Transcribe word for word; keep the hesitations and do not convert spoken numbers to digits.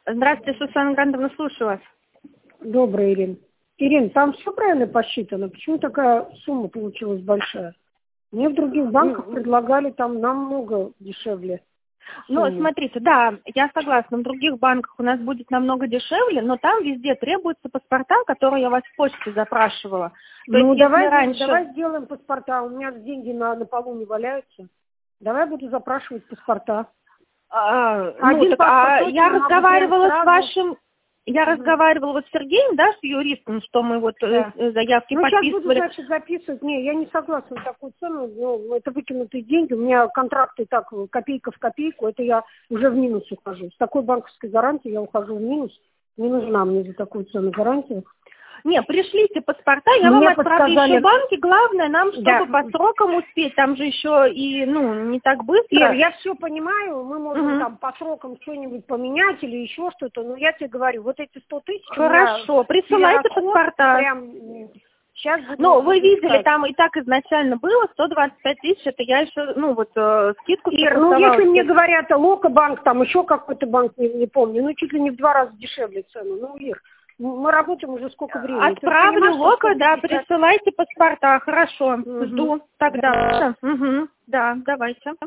Здравствуйте, Сусанна Грандовна, слушаю вас. Добрый, Ирина. Ирина, там все правильно посчитано? Почему такая сумма получилась большая? Мне в других банках предлагали там намного дешевле. Ну, сумму. смотрите, да, я согласна, в других банках у нас будет намного дешевле, но там везде требуются паспорта, которые я вас в почте запрашивала. То Ну, есть, давай, если раньше... давай сделаем паспорта. У меня деньги на, на полу не валяются. Давай буду запрашивать паспорта. А, Один ну, так, а паспорт я точно могу разговаривала прям с сразу. вашим... Я Мгм. разговаривала вот с Сергеем, да, с юристом, что мы вот Да. э, заявки Ну, сейчас буду, подписывали. значит, записывать. Не, я не согласна на такую цену. Ну, это выкинутые деньги. У меня контракты так, копейка в копейку. Это я уже в минус ухожу. С такой банковской гарантией я ухожу в минус. Не нужна мне за такую цену гарантия. Не, пришлите паспорта, я Мне вам отправлю подсказали- еще банки. Главное нам, чтобы Да. по срокам успеть. Там же еще и, ну, не так быстро. Ир, я все понимаю, мы можем Мгм. там по срокам что-нибудь поменять или еще что-то, но я тебе говорю, вот эти сто тысяч у меня Хорошо, присылайте перерасход паспорта. прям сейчас буду Ну, вы видели, искать. там и так изначально было сто двадцать пять тысяч, это я еще, ну, вот, э, скидку Ир, ну согласовала. если мне говорят, Локо-банк, там еще какой-то банк, не, не помню, ну чуть ли не в два раза дешевле цену. Ну, Ир, мы работаем уже сколько времени. Ты Отправлю понимаешь, что Локо, да, сто пятьдесят? присылайте паспорта, хорошо, Мгм. жду тогда. Угу. Да, давайте.